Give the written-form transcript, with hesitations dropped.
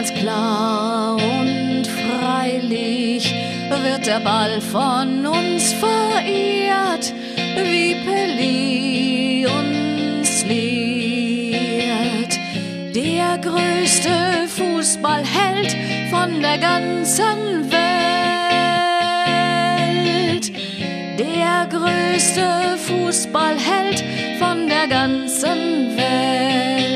ganz klar und freilich wird der Ball von uns verehrt, wie Pelé uns lehrt. Der größte Fußballheld von der ganzen Welt. Der größte Fußballheld von der ganzen Welt.